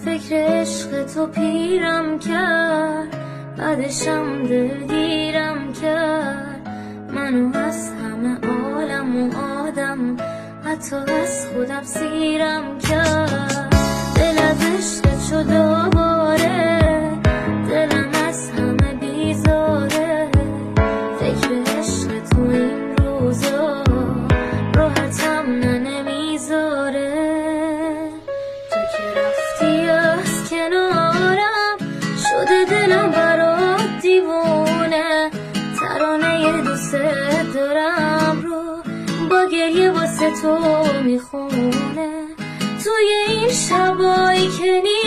فکر عشق تو پیرم کرد، بعدشم دلگیرم کرد. منو از همه عالم و آدم، حتی از خودم سیرم کرد. دل از عشق شد دوباره، دلم از همه بیزاره. فکر عشق تو این روزا راحتم نمیذاره. تو که رفتی از کنارم، شده دلم برات دیوونه. ترانه دوست دارم رو با گریه واسه تو میخونه. توی این شبایی که